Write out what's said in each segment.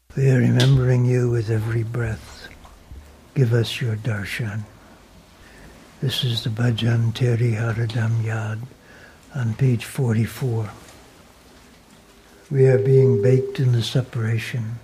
We are remembering you with every breath. Give us your darshan. This is the Bhajan Teri Haridam Yad on page 44. We are being baked in the separation.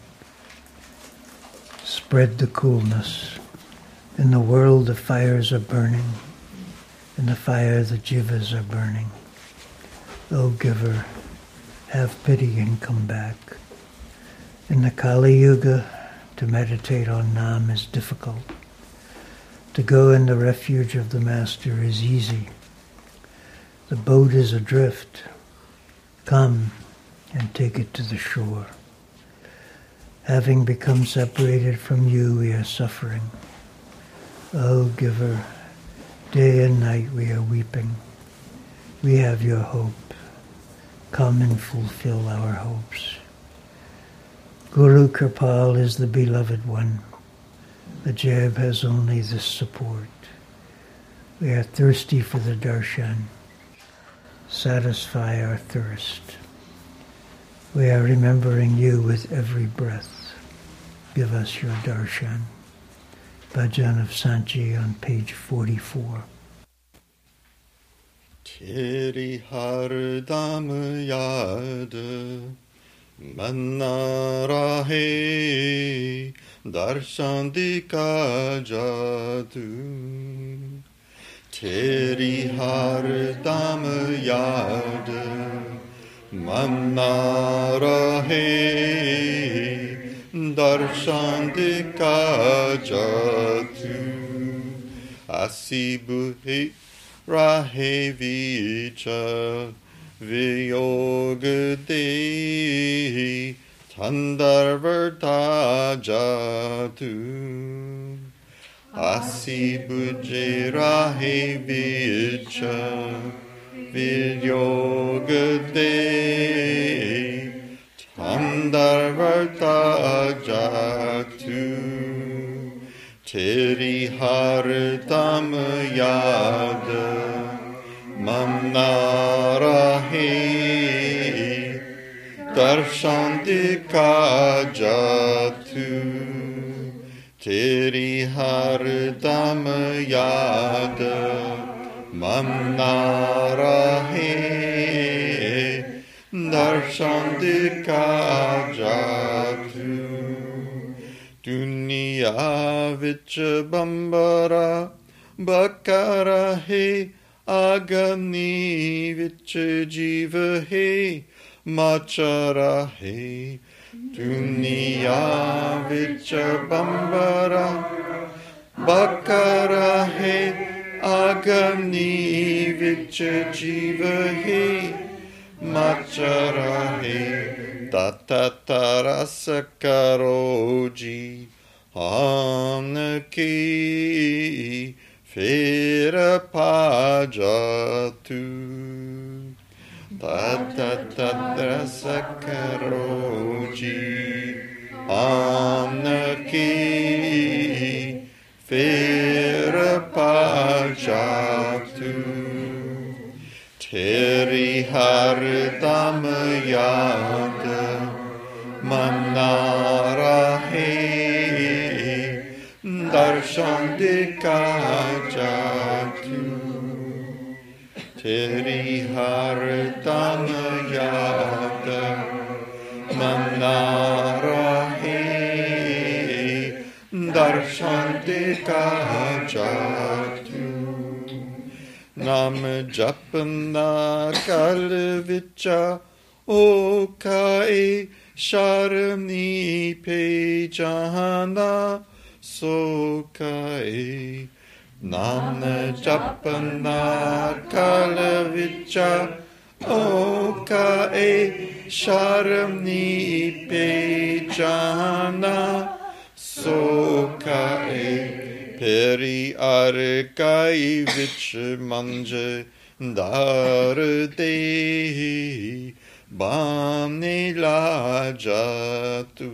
Spread the coolness. In the world the fires are burning. In the fire the jivas are burning. O giver, have pity and come back. In the Kali Yuga, to meditate on Nam is difficult. To go in the refuge of the Master is easy. The boat is adrift. Come and take it to the shore. Having become separated from you, we are suffering. O giver, day and night we are weeping. We have your hope. Come and fulfill our hopes. Guru Kripal is the beloved one. The jab has only this support. We are thirsty for the darshan. Satisfy our thirst. We are remembering you with every breath. Give us your darshan. Bhajan of Sanchi on page 44. Teri Haridam Yad Manna Rahe Darshan Dika Jadu Teri Haridam Yad Manna Rahe Darshan Dika Jadu Asibu Rahe Vicha Viyogade Tandarvarta Jatu Asibuje Rahe Vicha Viyogade Tandarvarta Jatu Teri Haridam Yad Manna Rahe Darshan Dika Jatu Teri Haridam Yad Manna Rahe Darshan Dika Jatu Duniya Vich Bambara Bakara He Agani Vich Jiva He Machara He Duniya Vich Bambara Bakara He Agani Vich Jiva He Machara He Tatatara Sakaroji Hanaki Fera Pajatu Tatatara Sakaroji Hanaki Fera Pajatu Teri Haridam Yad Manna Rahe Darshan Dika Jatu Teri Haridam Yad Manna Rahe Darshan Dika Jatu Nam Japana Kalvicha Okai Sharani Pejana Sokai Nam Japana Kalvicha Okai Sharani Pejana Sokai Peri Arkai Vich Manje Darde Bamni Lajatu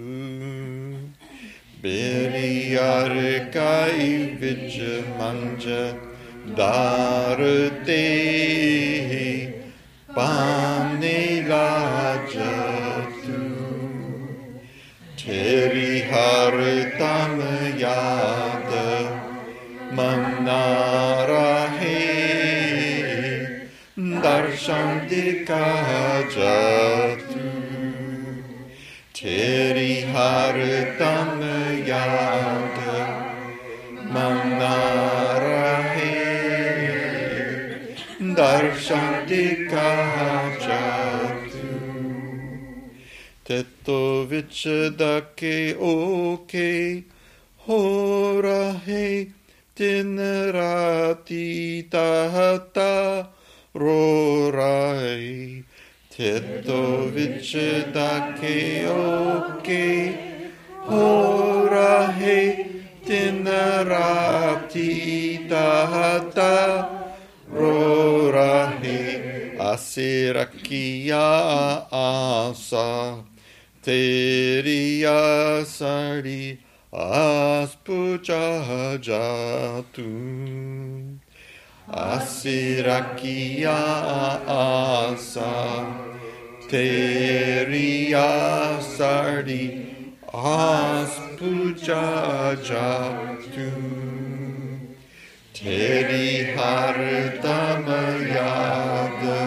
Peri Arkai Vich Manje Darde Bamni Lajatu Teri Haritam Yada Manarahe Darshan Dikajatu Teri Haritam Yada Manarahe Darshan Dikajatu Teto Vichadake Oke Horahe Dinrati Tahata Rorai Teto Vichadake Oke Horahe Dinrati Tahata Rorahe Asirakia Asa Teriya Sari Aspujajatu Asirakia Asa Teriya Sari Aspujajatu Teri Haridamayada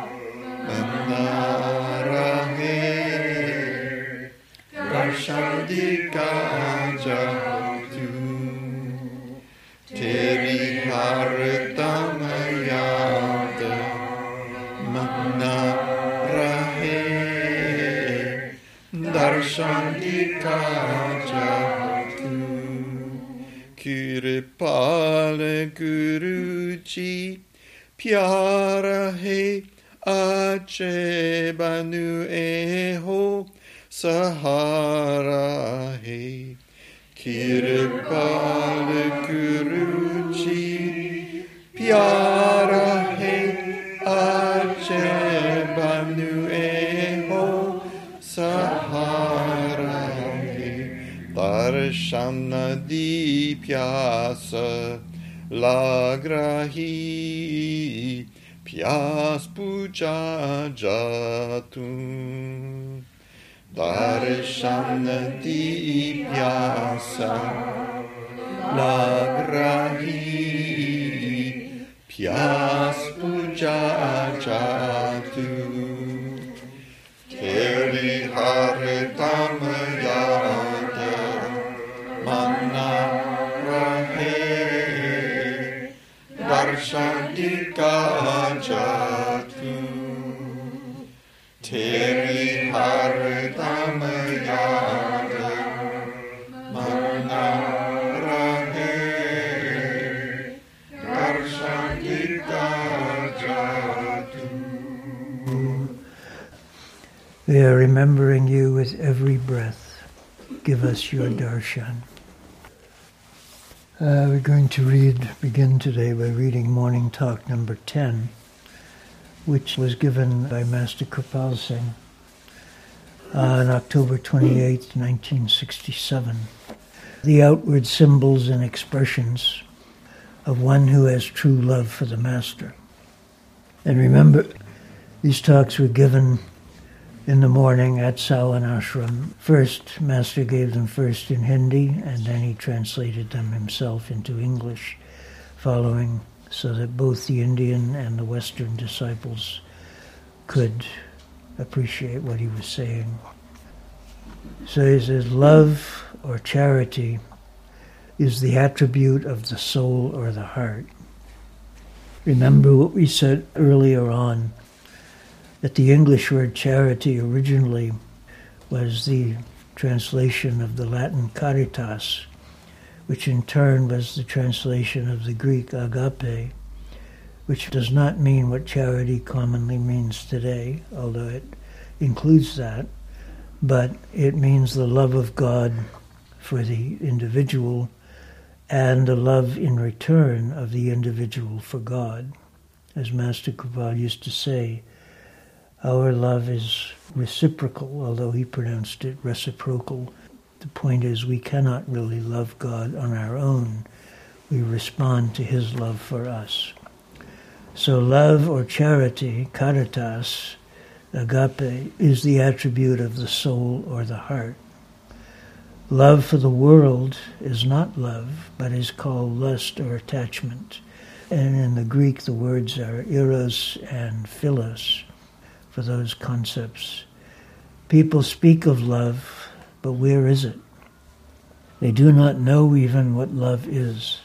Manarahe Darshandikajatu Teri Haridamayada Manarahe Darshandikajatu Kiripale Guruji Pyara He Ache Banu Eho Sahara He Kiripale Guruji Pyara He Ache Banu Eho Sahara He Darshana Dipyasa Lagrahi Pyas Puja Jatum Darshana Dipyasa Lagrahi Pyas Puja Jatum Teri Haridamayada Manarahe Darshandikajatu Teri Haridamayada Manarahe Darshandikajatu. We are remembering you with every breath. Give us your darshan. We're going to begin today by reading Morning Talk number 10, which was given by Master Kripal Singh on October 28, 1967. The outward symbols and expressions of one who has true love for the Master. And remember, these talks were given in the morning at Sawan Ashram. First, Master gave them first in Hindi, and then he translated them himself into English, following so that both the Indian and the Western disciples could appreciate what he was saying. So he says, love or charity is the attribute of the soul or the heart. Remember what we said earlier on, that the English word charity originally was the translation of the Latin caritas, which in turn was the translation of the Greek agape, which does not mean what charity commonly means today, although it includes that, but it means the love of God for the individual and the love in return of the individual for God. As Master Kripal used to say, our love is reciprocal, although he pronounced it reciprocal. The point is, we cannot really love God on our own. We respond to his love for us. So love or charity, caritas, agape, is the attribute of the soul or the heart. Love for the world is not love, but is called lust or attachment. And in the Greek, the words are eros and philos for those concepts. People speak of love, but where is it? They do not know even what love is.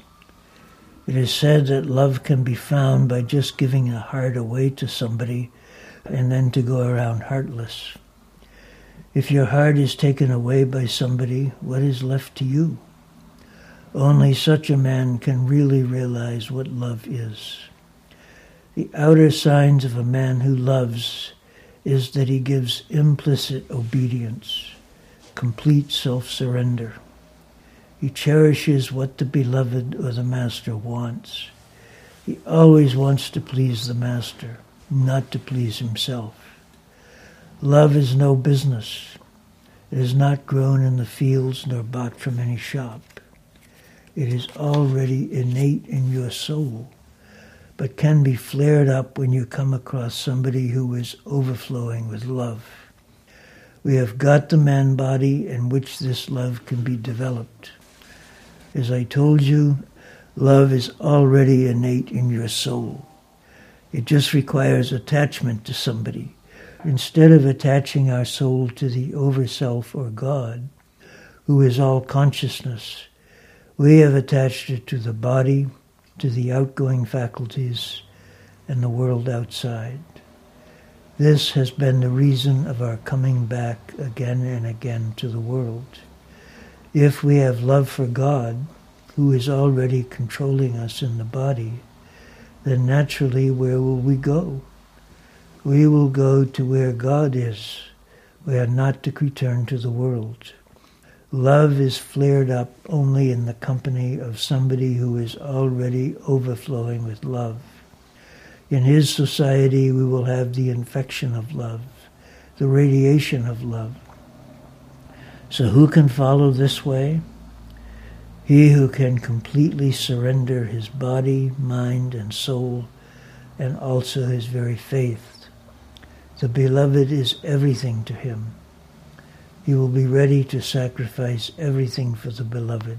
It is said that love can be found by just giving a heart away to somebody and then to go around heartless. If your heart is taken away by somebody, what is left to you? Only such a man can really realize what love is. The outer signs of a man who loves is that he gives implicit obedience, complete self-surrender. He cherishes what the beloved or the master wants. He always wants to please the master, not to please himself. Love is no business. It is not grown in the fields nor bought from any shop. It is already innate in your soul, but can be flared up when you come across somebody who is overflowing with love. We have got the man body in which this love can be developed. As I told you, love is already innate in your soul. It just requires attachment to somebody. Instead of attaching our soul to the Overself or God, who is all consciousness, we have attached it to the body, to the outgoing faculties, and the world outside. This has been the reason of our coming back again and again to the world. If we have love for God, who is already controlling us in the body, then naturally where will we go? We will go to where God is. We are not to return to the world. Love is flared up only in the company of somebody who is already overflowing with love. In his society we will have the infection of love, the radiation of love. So who can follow this way? He who can completely surrender his body, mind, and soul, and also his very faith. The beloved is everything to him. He will be ready to sacrifice everything for the beloved.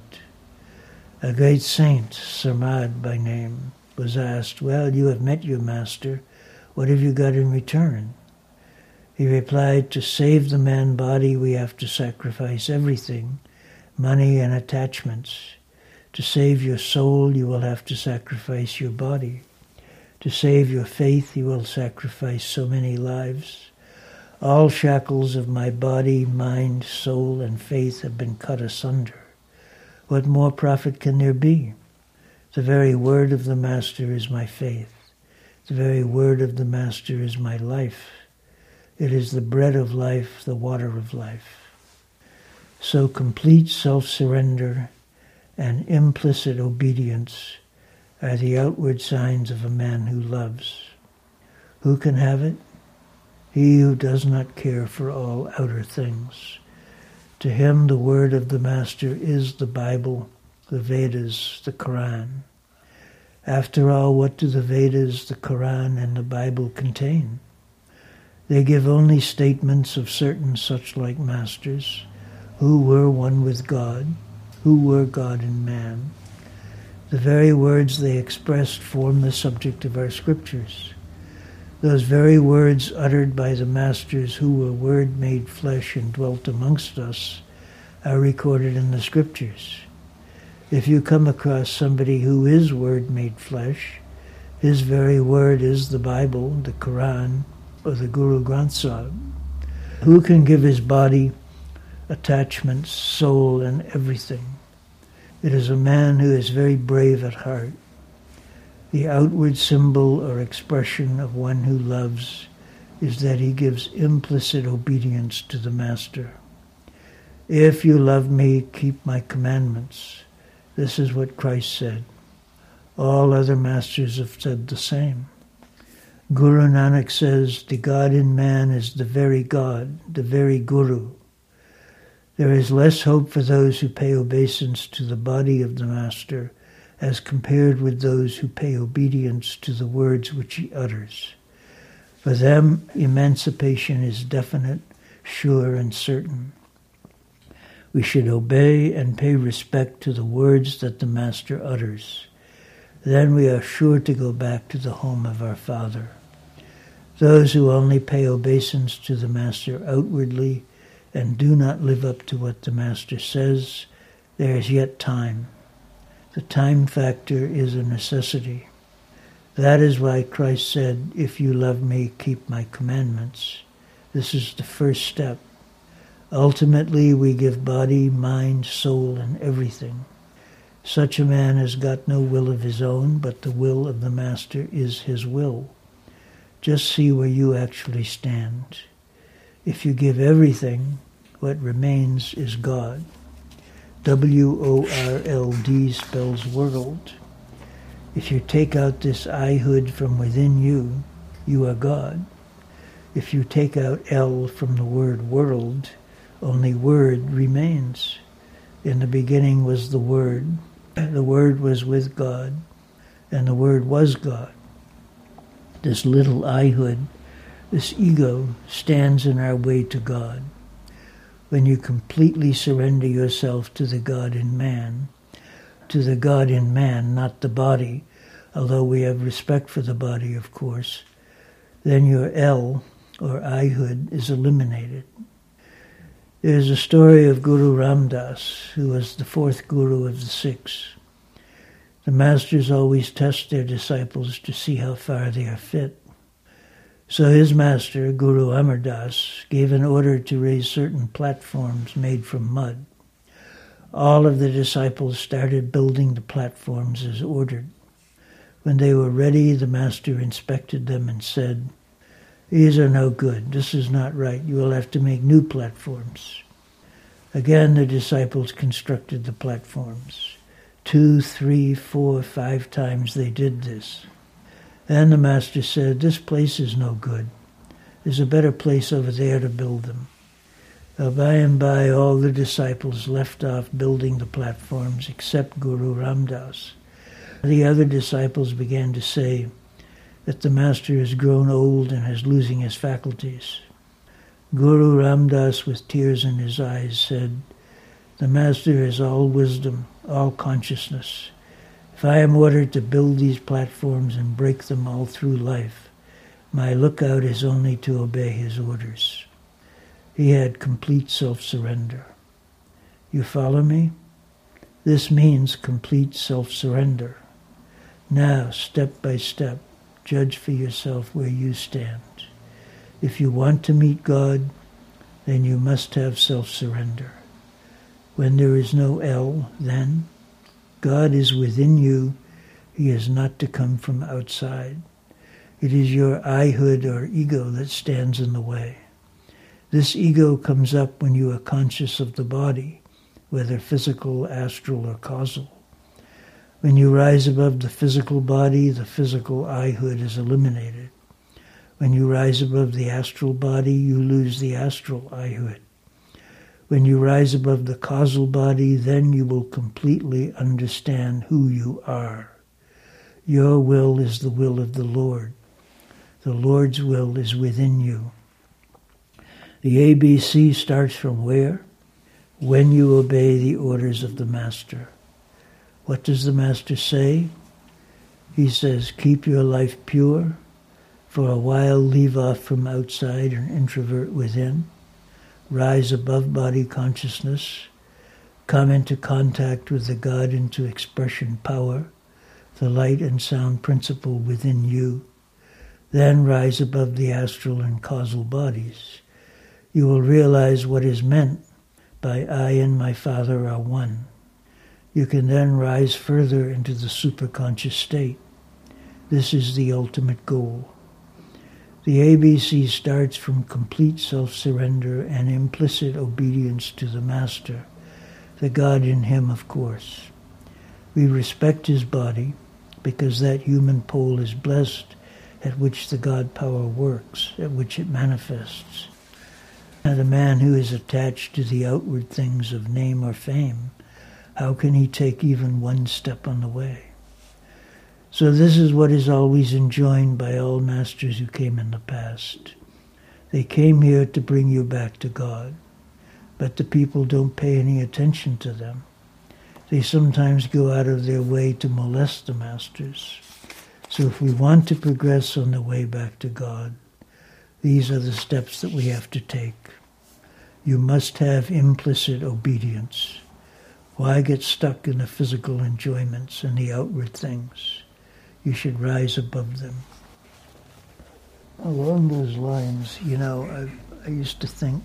A great saint, Sarmad by name, was asked, "Well, you have met your master. What have you got in return?" He replied, "To save the man body, we have to sacrifice everything, money and attachments. To save your soul, you will have to sacrifice your body. To save your faith, you will sacrifice so many lives. All shackles of my body, mind, soul, and faith have been cut asunder. What more profit can there be? The very word of the Master is my faith. The very word of the Master is my life. It is the bread of life, the water of life." So complete self-surrender and implicit obedience are the outward signs of a man who loves. Who can have it? He who does not care for all outer things. To him the word of the Master is the Bible, the Vedas, the Quran. After all, what do the Vedas, the Quran, and the Bible contain? They give only statements of certain such-like masters who were one with God, who were God and man. The very words they expressed form the subject of our scriptures. Those very words uttered by the masters who were Word made flesh and dwelt amongst us are recorded in the scriptures. If you come across somebody who is Word made flesh, his very word is the Bible, the Quran, or the Guru Granth Sahib. Who can give his body, attachments, soul, and everything? It is a man who is very brave at heart. The outward symbol or expression of one who loves is that he gives implicit obedience to the Master. If you love me, keep my commandments. This is what Christ said. All other masters have said the same. Guru Nanak says, the God in man is the very God, the very Guru. There is less hope for those who pay obeisance to the body of the Master as compared with those who pay obedience to the words which he utters. For them, emancipation is definite, sure, and certain. We should obey and pay respect to the words that the Master utters. Then we are sure to go back to the home of our Father. Those who only pay obeisance to the Master outwardly and do not live up to what the Master says, there is yet time. The time factor is a necessity. That is why Christ said, "If you love me, keep my commandments." This is the first step. Ultimately, we give body, mind, soul, and everything. Such a man has got no will of his own, but the will of the Master is his will. Just see where you actually stand. If you give everything, what remains is God. WORLD spells world. If you take out this I-hood from within you, you are God. If you take out L from the word world, only word remains. In the beginning was the Word. The Word was with God, and the Word was God. This little I-hood, this ego, stands in our way to God. When you completely surrender yourself to the God in man, not the body, although we have respect for the body, of course, then your L, or I-hood, is eliminated. There is a story of Guru Ram Das, who was the fourth guru of the six. The masters always test their disciples to see how far they are fit. So his master, Guru Amar Das, gave an order to raise certain platforms made from mud. All of the disciples started building the platforms as ordered. When they were ready, the master inspected them and said, "These are no good. This is not right. You will have to make new platforms." Again, the disciples constructed the platforms. 2, 3, 4, 5 times they did this. Then the master said, "This place is no good. There's a better place over there to build them." By and by, all the disciples left off building the platforms except Guru Ram Das. The other disciples began to say that the master has grown old and is losing his faculties. Guru Ram Das, with tears in his eyes, said, "The master is all wisdom, all consciousness. If I am ordered to build these platforms and break them all through life, my lookout is only to obey his orders." He had complete self-surrender. You follow me? This means complete self-surrender. Now, step by step, judge for yourself where you stand. If you want to meet God, then you must have self-surrender. When there is no L, then God is within you. He is not to come from outside. It is your I-hood or ego that stands in the way. This ego comes up when you are conscious of the body, whether physical, astral, or causal. When you rise above the physical body, the physical I-hood is eliminated. When you rise above the astral body, you lose the astral I-hood. When you rise above the causal body, then you will completely understand who you are. Your will is the will of the Lord. The Lord's will is within you. The ABC starts from where? When you obey the orders of the Master. What does the Master say? He says, keep your life pure. For a while, leave off from outside and introvert within. Rise above body consciousness. Come into contact with the God into expression power, the light and sound principle within you. Then rise above the astral and causal bodies. You will realize what is meant by I and my Father are one. You can then rise further into the superconscious state. This is the ultimate goal. The ABC starts from complete self-surrender and implicit obedience to the Master, the God in him, of course. We respect his body because that human pole is blessed at which the God power works, at which it manifests. And a man who is attached to the outward things of name or fame, how can he take even one step on the way? So this is what is always enjoined by all masters who came in the past. They came here to bring you back to God. but the people don't pay any attention to them. They sometimes go out of their way to molest the masters. So if we want to progress on the way back to God, these are the steps that we have to take. You must have implicit obedience. Why get stuck in the physical enjoyments and the outward things? You should rise above them. Along those lines, I used to think,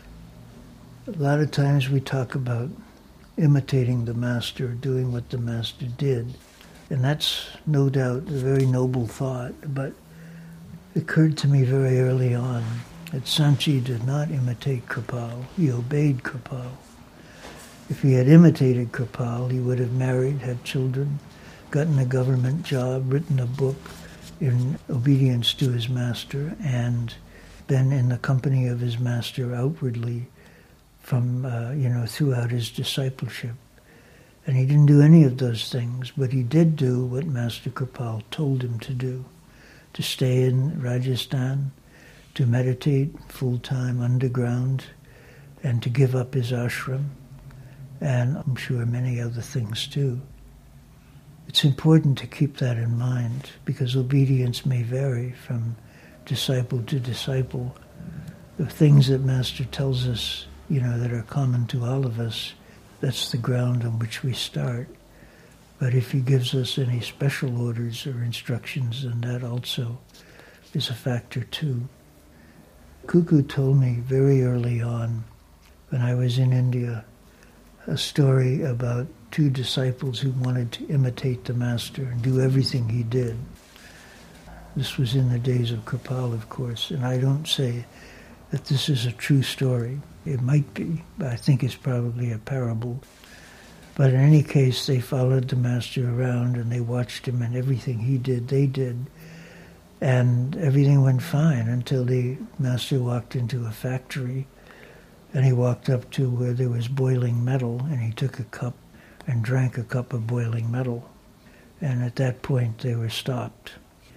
a lot of times we talk about imitating the master, doing what the master did. And that's no doubt a very noble thought, but it occurred to me very early on that Sanchi did not imitate Kripal. He obeyed Kripal. If he had imitated Kripal, he would have married, had children, gotten a government job, written a book in obedience to his master, and been in the company of his master outwardly from, throughout his discipleship. And he didn't do any of those things, but he did do what Master Kripal told him to do, to stay in Rajasthan, to meditate full-time underground, and to give up his ashram, and I'm sure many other things too. It's important to keep that in mind, because obedience may vary from disciple to disciple. The things that Master tells us, that are common to all of us, that's the ground on which we start. But if he gives us any special orders or instructions, then that also is a factor too. Cuckoo told me very early on, when I was in India, a story about two disciples who wanted to imitate the master and do everything he did. This was in the days of Kripal, of course, and I don't say that this is a true story. It might be, but I think it's probably a parable. But in any case, they followed the master around and they watched him, and everything he did, they did. And everything went fine until the master walked into a factory, and he walked up to where there was boiling metal, and he took a cup and drank a cup of boiling metal. And at that point, they were stopped.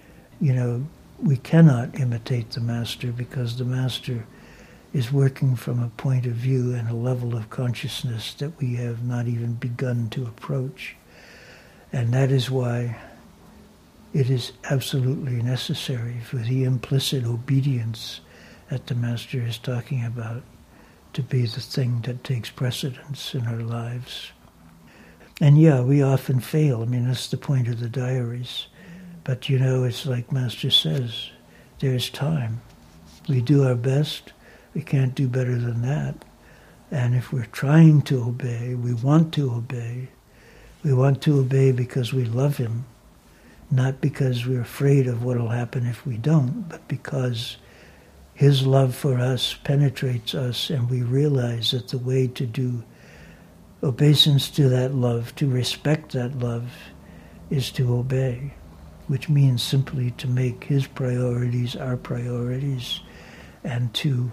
We cannot imitate the master because the master is working from a point of view and a level of consciousness that we have not even begun to approach. And that is why it is absolutely necessary for the implicit obedience that the master is talking about to be the thing that takes precedence in our lives. And we often fail. That's the point of the diaries. But it's like Master says, there's time. We do our best. We can't do better than that. And if we're trying to obey, we want to obey. We want to obey because we love him, not because we're afraid of what will happen if we don't, but because his love for us penetrates us, and we realize that the way to do obeisance to that love, to respect that love, is to obey, which means simply to make his priorities our priorities and to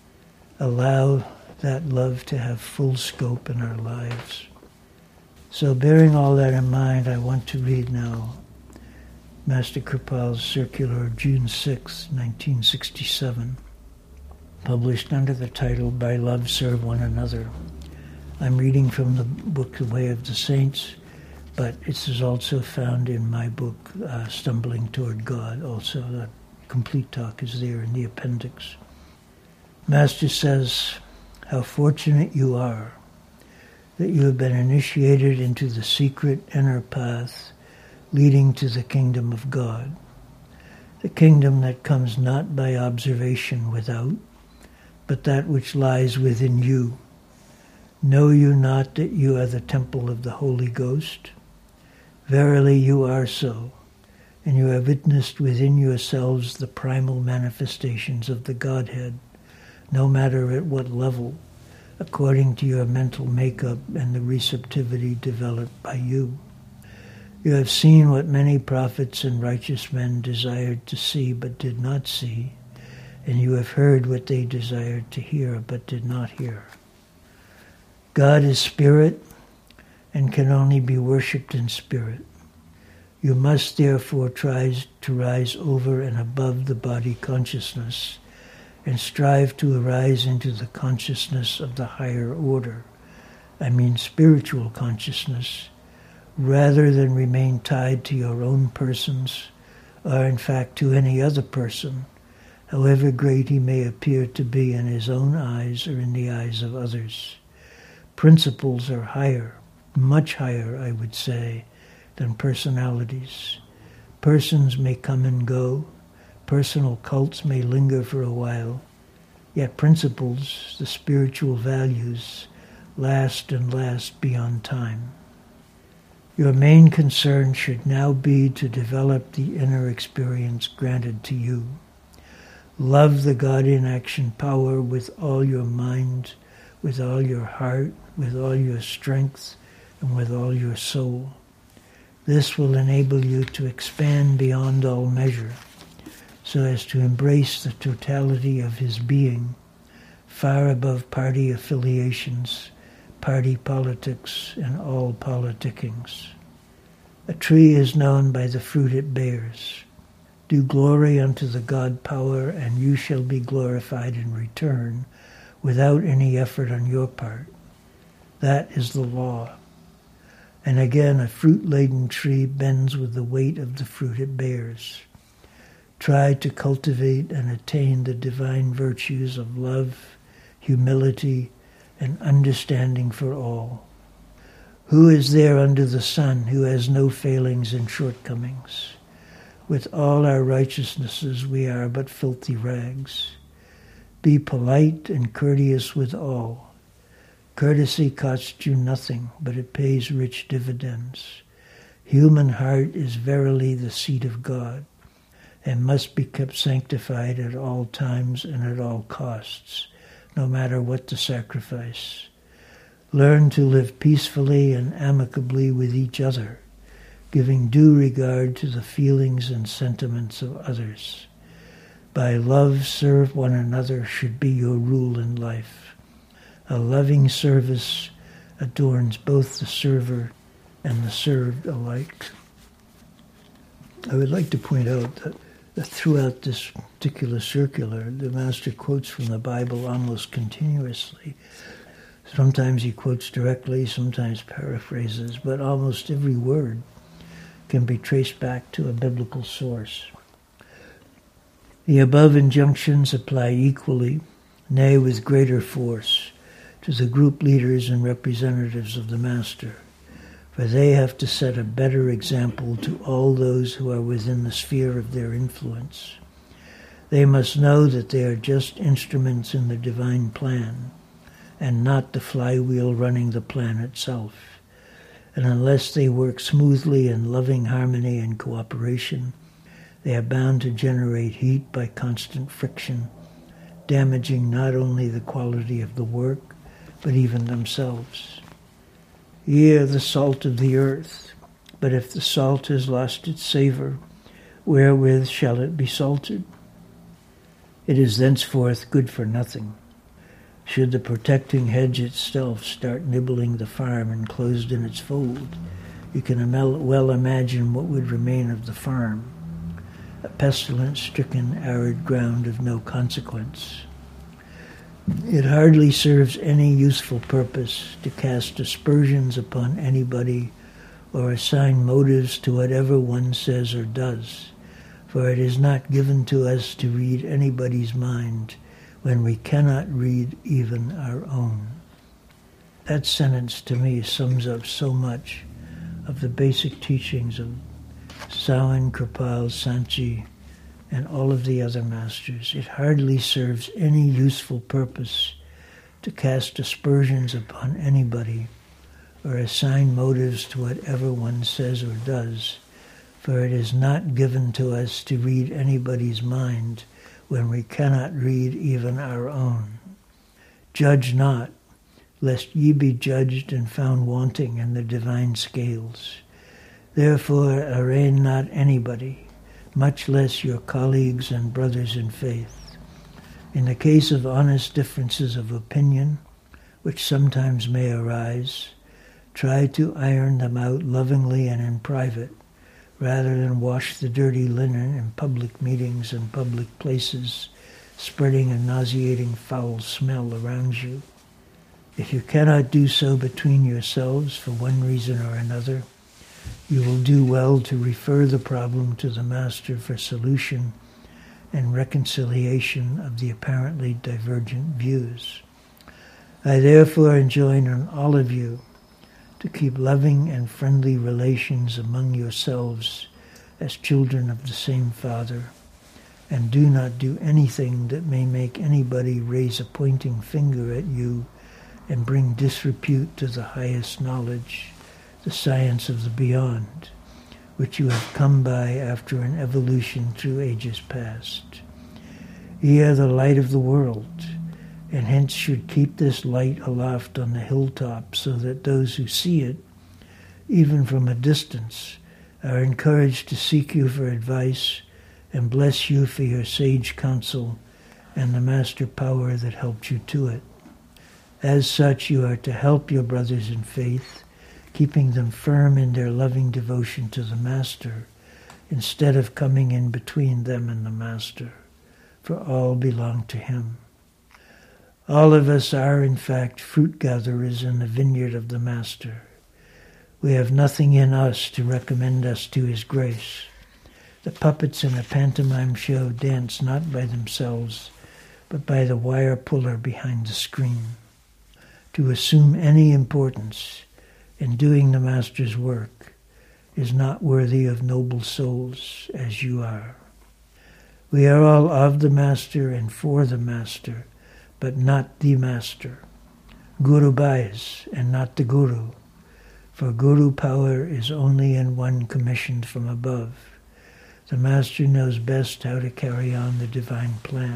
allow that love to have full scope in our lives. So bearing all that in mind, I want to read now Master Kripal's circular of June 6, 1967, published under the title, By Love Serve One Another. I'm reading from the book The Way of the Saints, but it is also found in my book, Stumbling Toward God. Also, the complete talk is there in the appendix. Master says, how fortunate you are that you have been initiated into the secret inner path leading to the kingdom of God, the kingdom that comes not by observation without, but that which lies within you. Know you not that you are the temple of the Holy Ghost? Verily you are so, and you have witnessed within yourselves the primal manifestations of the Godhead, no matter at what level, according to your mental makeup and the receptivity developed by you. You have seen what many prophets and righteous men desired to see but did not see, and you have heard what they desired to hear but did not hear. God is spirit and can only be worshipped in spirit. You must therefore try to rise over and above the body consciousness and strive to arise into the consciousness of the higher order, I mean spiritual consciousness, rather than remain tied to your own persons, or in fact to any other person, however great he may appear to be in his own eyes or in the eyes of others. Principles are higher, much higher, I would say, than personalities. Persons may come and go, personal cults may linger for a while, yet principles, the spiritual values, last and last beyond time. Your main concern should now be to develop the inner experience granted to you. Love the God in action power with all your mind, with all your heart, with all your strength, and with all your soul. This will enable you to expand beyond all measure, so as to embrace the totality of his being, far above party affiliations, party politics, and all politickings. A tree is known by the fruit it bears. Do glory unto the God power, and you shall be glorified in return, without any effort on your part. That is the law. And again, a fruit-laden tree bends with the weight of the fruit it bears. Try to cultivate and attain the divine virtues of love, humility, and understanding for all. Who is there under the sun who has no failings and shortcomings? With all our righteousnesses we are but filthy rags. Be polite and courteous with all. Courtesy costs you nothing, but it pays rich dividends. Human heart is verily the seat of God, and must be kept sanctified at all times and at all costs, no matter what the sacrifice. Learn to live peacefully and amicably with each other, giving due regard to the feelings and sentiments of others. By love serve one another should be your rule in life. A loving service adorns both the server and the served alike. I would like to point out that throughout this particular circular, the Master quotes from the Bible almost continuously. Sometimes he quotes directly, sometimes paraphrases, but almost every word can be traced back to a biblical source. The above injunctions apply equally, nay, with greater force, to the group leaders and representatives of the Master, for they have to set a better example to all those who are within the sphere of their influence. They must know that they are just instruments in the divine plan, and not the flywheel running the plan itself. And unless they work smoothly in loving harmony and cooperation, they are bound to generate heat by constant friction, damaging not only the quality of the work, but even themselves. Ye are the salt of the earth, but if the salt has lost its savor, wherewith shall it be salted? It is thenceforth good for nothing. Should the protecting hedge itself start nibbling the farm enclosed in its fold, you can well imagine what would remain of the farm, a pestilence-stricken, arid ground of no consequence. It hardly serves any useful purpose to cast aspersions upon anybody or assign motives to whatever one says or does, for it is not given to us to read anybody's mind when we cannot read even our own. That sentence to me sums up so much of the basic teachings of Samhain, Kripal, Sanchi, and all of the other masters. It hardly serves any useful purpose to cast aspersions upon anybody or assign motives to whatever one says or does, for it is not given to us to read anybody's mind when we cannot read even our own. Judge not, lest ye be judged and found wanting in the divine scales. Therefore arraign not anybody, much less your colleagues and brothers in faith. In the case of honest differences of opinion, which sometimes may arise, try to iron them out lovingly and in private, rather than wash the dirty linen in public meetings and public places, spreading a nauseating foul smell around you. If you cannot do so between yourselves for one reason or another, you will do well to refer the problem to the Master for solution and reconciliation of the apparently divergent views. I therefore enjoin on all of you to keep loving and friendly relations among yourselves as children of the same Father, and do not do anything that may make anybody raise a pointing finger at you and bring disrepute to the highest knowledge, the science of the beyond, which you have come by after an evolution through ages past. Ye are the light of the world, and hence should keep this light aloft on the hilltop so that those who see it, even from a distance, are encouraged to seek you for advice and bless you for your sage counsel and the master power that helped you to it. As such, you are to help your brothers in faith, keeping them firm in their loving devotion to the Master, instead of coming in between them and the Master, for all belong to him. All of us are, in fact, fruit gatherers in the vineyard of the Master. We have nothing in us to recommend us to his grace. The puppets in a pantomime show dance not by themselves, but by the wire puller behind the screen. To assume any importance in doing the Master's work is not worthy of noble souls as you are. We are all of the Master and for the Master, but not the Master. Guru buys and not the Guru, for Guru power is only in one commissioned from above. The Master knows best how to carry on the divine plan.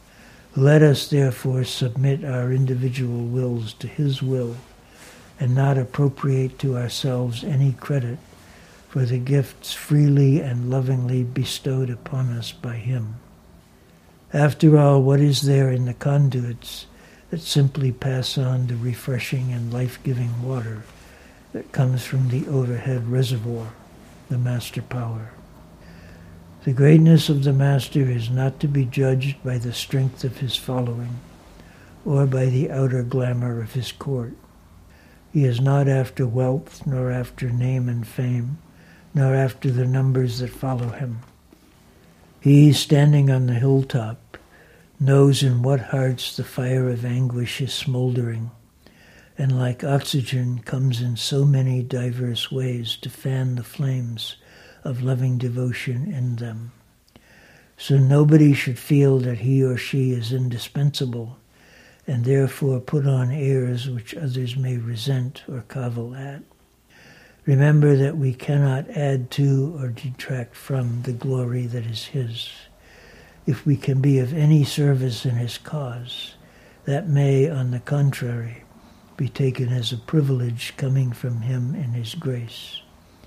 Let us therefore submit our individual wills to his will and not appropriate to ourselves any credit for the gifts freely and lovingly bestowed upon us by him. After all, what is there in the conduits that simply pass on the refreshing and life-giving water that comes from the overhead reservoir, the Master Power? The greatness of the Master is not to be judged by the strength of his following or by the outer glamour of his court. He is not after wealth, nor after name and fame, nor after the numbers that follow him. He, standing on the hilltop, knows in what hearts the fire of anguish is smoldering, and like oxygen comes in so many diverse ways to fan the flames of loving devotion in them. So nobody should feel that he or she is indispensable, and therefore put on airs which others may resent or cavil at. Remember that we cannot add to or detract from the glory that is his. If we can be of any service in his cause, that may, on the contrary, be taken as a privilege coming from him in his grace.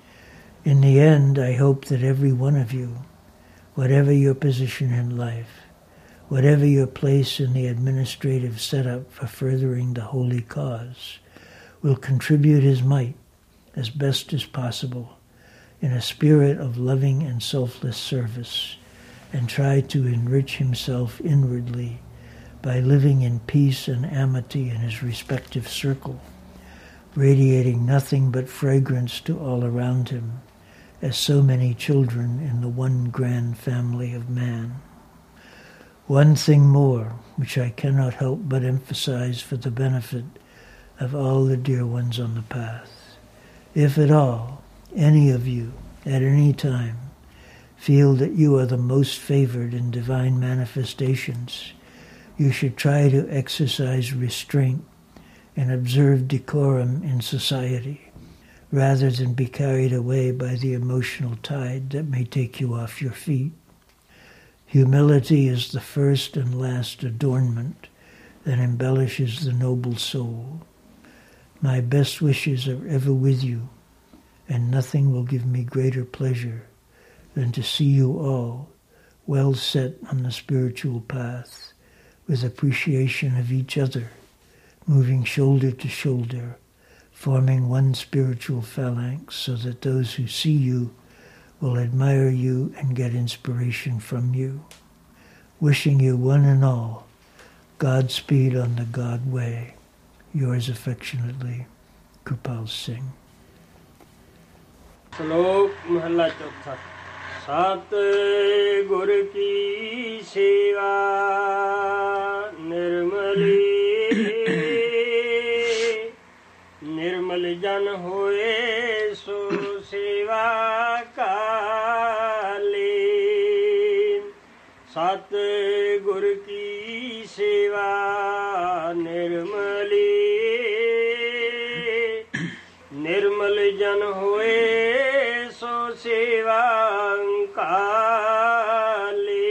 In the end, I hope that every one of you, whatever your position in life, whatever your place in the administrative setup for furthering the holy cause, will contribute his might as best as possible in a spirit of loving and selfless service, and try to enrich himself inwardly by living in peace and amity in his respective circle, radiating nothing but fragrance to all around him, as so many children in the one grand family of man. One thing more, which I cannot help but emphasize for the benefit of all the dear ones on the path. If at all, any of you, at any time, feel that you are the most favored in divine manifestations, you should try to exercise restraint and observe decorum in society, rather than be carried away by the emotional tide that may take you off your feet. Humility is the first and last adornment that embellishes the noble soul. My best wishes are ever with you, and nothing will give me greater pleasure than to see you all well set on the spiritual path, with appreciation of each other, moving shoulder to shoulder, forming one spiritual phalanx, so that those who see you will admire you and get inspiration from you. Wishing you one and all Godspeed on the God way. Yours affectionately, Kripal Singh. ਸ਼ਲੋਕ ਮਹਲਾ ਚੌਥਾ। ਸਤ ਗੁਰ ਕੀ ਸੇਵਾ ਨਿਰਮਲੀ, ਨਿਰਮਲ ਜਨ ਹੋਏ ਸੋ ਸੇਵਾ ਕਾਲੀ। ਸਤ ਗੁਰ ਕੀ ਸੇਵਾ ਨਿਰਮਲੀ, ਨਿਰਮਲ ਜਨ ਹੋਏ ਸੋ ਸੇਵਾ ਕਾਲੀ।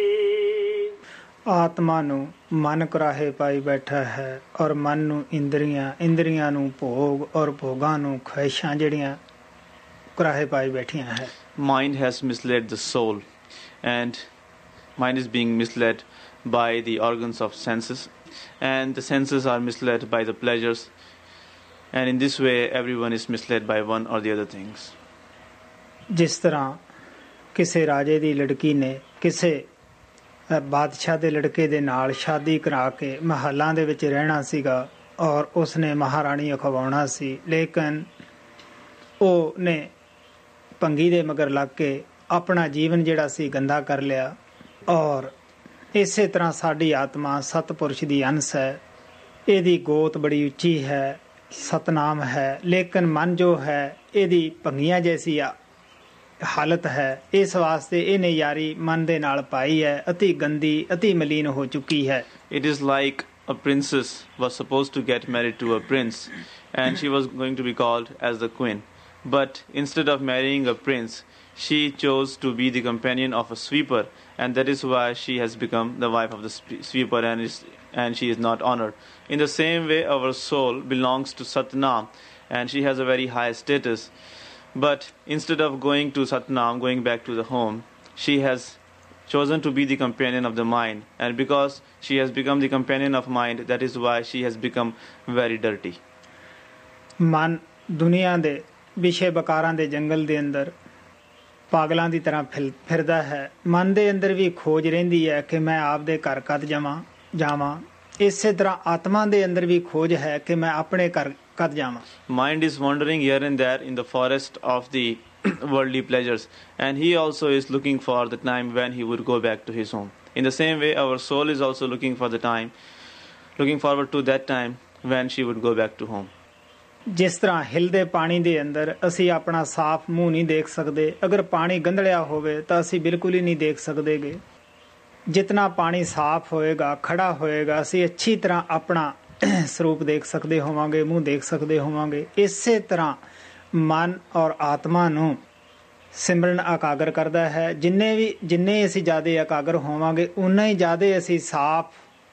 ਆਤਮਾ ਨੂੰ ਮਨ ਕੁਰਾਹੇ ਪਾਈ ਬੈਠਾ ਹੈ ਔਰ ਮਨ ਨੂੰ ਇੰਦਰੀਆਂ, ਇੰਦਰੀਆਂ ਨੂੰ ਭੋਗ ਔਰ ਭੋਗਾਂ ਨੂੰ ਖੁਆਇਸ਼ਾਂ ਜਿਹੜੀਆਂ ਕੁਰਾਹੇ ਪਾਈ ਬੈਠੀਆਂ ਹੈ। Mind has misled the soul, and mind is being misled by the organs of senses, and the senses are misled by the pleasures, and in this way everyone is misled by one or the other things. ਜਿਸ ਤਰ੍ਹਾਂ ਕਿਸੇ ਰਾਜੇ ਦੀ ਲੜਕੀ ਨੇ ਕਿਸੇ ਬਾਦਸ਼ਾਹ ਦੇ ਲੜਕੇ ਦੇ ਨਾਲ ਸ਼ਾਦੀ ਕਰਾ ਕੇ ਮਹੱਲਾਂ ਦੇ ਵਿੱਚ ਰਹਿਣਾ ਸੀਗਾ ਔਰ ਉਸਨੇ ਮਹਾਰਾਣੀ ਅਖਵਾਉਣਾ ਸੀ, ਲੇਕਿਨ ਉਹ ਨੇ ਭੰਗੀ ਦੇ ਮਗਰ ਲੱਗ ਕੇ ਆਪਣਾ ਜੀਵਨ ਜਿਹੜਾ ਸੀ ਗੰਦਾ ਕਰ ਲਿਆ। ਔਰ ਇਸੇ ਤਰ੍ਹਾਂ ਸਾਡੀ ਆਤਮਾ ਸਤਪੁਰਸ਼ ਦੀ ਅੰਸ਼ ਹੈ, ਇਹਦੀ ਗੋਤ ਬੜੀ ਉੱਚੀ ਹੈ, ਸਤਨਾਮ ਹੈ, ਲੇਕਿਨ ਮਨ ਜੋ ਹੈ ਇਹਦੀ ਭੰਗੀਆਂ ਜੈਸੀ ਆ ਹਾਲਤ ਹੈ। ਇਸ ਵਾਸਤੇ ਇਹਨੇ ਯਾਰੀ ਮਨ ਦੇ ਨਾਲ ਪਾਈ ਹੈ, ਅਤੀ ਗੰਦੀ, ਅਤੀ ਮਲੀਨ ਹੋ ਚੁੱਕੀ ਹੈ। It is like a princess was supposed to get married to a prince, and she was going to be called as the queen. But instead of marrying a prince, she chose to be the companion of a sweeper, and that is why she has become the wife of the sweeper, and she is not honored. In the same way, our soul belongs to Satnam, and she has a very high status. But instead of going to Satnam, going back to the home, she has chosen to be the companion of the mind, and because she has become the companion of mind, that is why she has become very dirty. ਮਨ ਦੁਨੀਆ ਦੇ ਵਿਸ਼ੇ ਬਕਾਰਾਂ ਦੇ ਜੰਗਲ ਦੇ ਅੰਦਰ ਪਾਗਲਾਂ ਦੀ ਤਰ੍ਹਾਂ ਫਿਰਦਾ ਹੈ। ਮਨ ਦੇ ਅੰਦਰ ਵੀ ਖੋਜ ਰਹਿੰਦੀ ਹੈ ਕਿ ਮੈਂ ਆਪਦੇ ਘਰ ਕਦ ਜਾਵਾਂ। ਇਸੇ ਤਰ੍ਹਾਂ ਆਤਮਾ ਦੇ ਅੰਦਰ ਵੀ ਖੋਜ ਹੈ ਕਿ ਮੈਂ ਆਪਣੇ ਘਰ ਕਦ ਜਾਵਾਂ। Mind is wandering here and there in the forest of the worldly pleasures, and he also is looking for the time when he would go back to his home. In the same way, our soul is also looking forward to that time when she would go back to home. ਜਿਸ ਤਰ੍ਹਾਂ ਹਿਲਦੇ ਪਾਣੀ ਦੇ ਅੰਦਰ ਅਸੀਂ ਆਪਣਾ ਸਾਫ਼ ਮੂੰਹ ਨਹੀਂ ਦੇਖ ਸਕਦੇ, ਅਗਰ ਪਾਣੀ ਗੰਧਲਿਆ ਹੋਵੇ ਤਾਂ ਅਸੀਂ ਬਿਲਕੁਲ ਹੀ ਨਹੀਂ ਦੇਖ ਸਕਦੇਗੇ। ਜਿਤਨਾ ਪਾਣੀ ਸਾਫ਼ ਹੋਏਗਾ, ਖੜਾ ਹੋਏਗਾ, ਅਸੀਂ ਅੱਛੀ ਤਰ੍ਹਾਂ ਆਪਣਾ ਸਰੂਪ ਦੇਖ ਸਕਦੇ ਹੋਵਾਂਗੇ, ਮੂੰਹ ਦੇਖ ਸਕਦੇ ਹੋਵਾਂਗੇ। ਇਸੇ ਤਰ੍ਹਾਂ ਮਨ ਔਰ ਆਤਮਾ ਨੂੰ ਸਿਮਰਨ ਇਕਾਗਰ ਕਰਦਾ ਹੈ। ਜਿੰਨੇ ਅਸੀਂ ਜ਼ਿਆਦਾ ਇਕਾਗਰ ਹੋਵਾਂਗੇ ਉਨਾ ਹੀ ਜ਼ਿਆਦਾ ਅਸੀਂ ਸਾਫ਼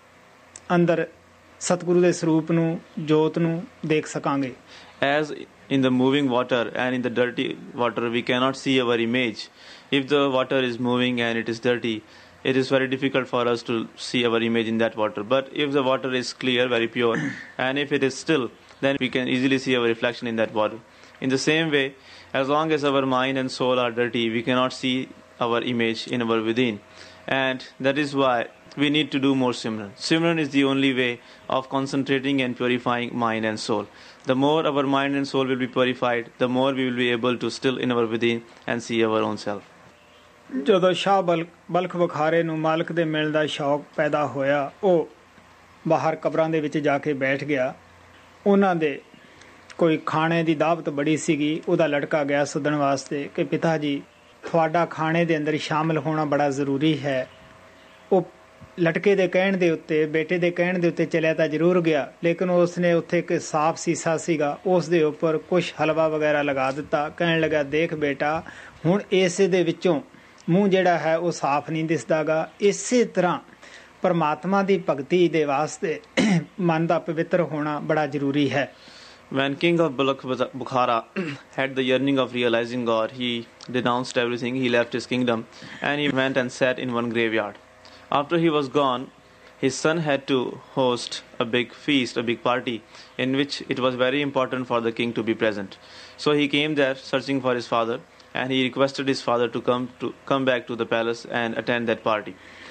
ਅੰਦਰ ਸਤਿਗੁਰੂ ਦੇ ਸਰੂਪ ਨੂੰ, ਜੋਤ ਨੂੰ ਦੇਖ ਸਕਾਂਗੇ। As in the moving water and in the dirty water we cannot see our image. If the water is moving and it is dirty, it is very difficult for us to see our image in that water. But if the water is clear, very pure, and if it is still, then we can easily see our reflection in that water. In the same way, as long as our mind and soul are dirty, we cannot see our image in our within. And that is why we need to do more Simran. Simran is the only way of concentrating and purifying mind and soul. The more our mind and soul will be purified, the more we will be able to still in our within and see our own self. ਜਦੋਂ ਸ਼ਾਹ Balkh ਬੁਖਾਰੇ ਨੂੰ ਮਾਲਕ ਦੇ ਮਿਲਣ ਦਾ ਸ਼ੌਕ ਪੈਦਾ ਹੋਇਆ, ਉਹ ਬਾਹਰ ਕਬਰਾਂ ਦੇ ਵਿੱਚ ਜਾ ਕੇ ਬੈਠ ਗਿਆ। ਉਹਨਾਂ ਦੇ ਕੋਈ ਖਾਣੇ ਦੀ ਦਾਵਤ ਬੜੀ ਸੀਗੀ, ਉਹਦਾ ਲੜਕਾ ਗਿਆ ਸੱਦਣ ਵਾਸਤੇ ਕਿ ਪਿਤਾ ਜੀ ਤੁਹਾਡਾ ਖਾਣੇ ਦੇ ਅੰਦਰ ਸ਼ਾਮਲ ਹੋਣਾ ਬੜਾ ਜ਼ਰੂਰੀ ਹੈ। ਉਹ ਲਟਕੇ ਦੇ ਕਹਿਣ ਦੇ ਉੱਤੇ, ਬੇਟੇ ਦੇ ਕਹਿਣ ਦੇ ਉੱਤੇ ਚਲਿਆ ਤਾਂ ਜ਼ਰੂਰ ਗਿਆ, ਲੇਕਿਨ ਉਸਨੇ ਉੱਥੇ ਇੱਕ ਸਾਫ਼ ਸੀਸਾ ਸੀਗਾ, ਉਸ ਦੇ ਉੱਪਰ ਕੁਛ ਹਲਵਾ ਵਗੈਰਾ ਲਗਾ ਦਿੱਤਾ। ਕਹਿਣ ਲੱਗਾ ਦੇਖ ਬੇਟਾ, ਹੁਣ ਇਸੇ ਦੇ ਵਿੱਚੋਂ ਮੂੰਹ ਜਿਹੜਾ ਹੈ ਉਹ ਸਾਫ਼ ਨਹੀਂ ਦਿਸਦਾਗਾ। ਇਸੇ ਤਰ੍ਹਾਂ ਪਰਮਾਤਮਾ ਦੀ ਭਗਤੀ ਦੇ ਵਾਸਤੇ ਮਨ ਦਾ ਪਵਿੱਤਰ ਹੋਣਾ ਬੜਾ ਜ਼ਰੂਰੀ ਹੈ। When King of Bukhara had the yearning of realizing God, he denounced everything, he left his kingdom, and he went and sat in one graveyard. After he was gone, his son had to host a big feast, a big party, in which it was very important for the king to be present. So he came there searching for his father, and he requested his father to come back to the palace and attend that party.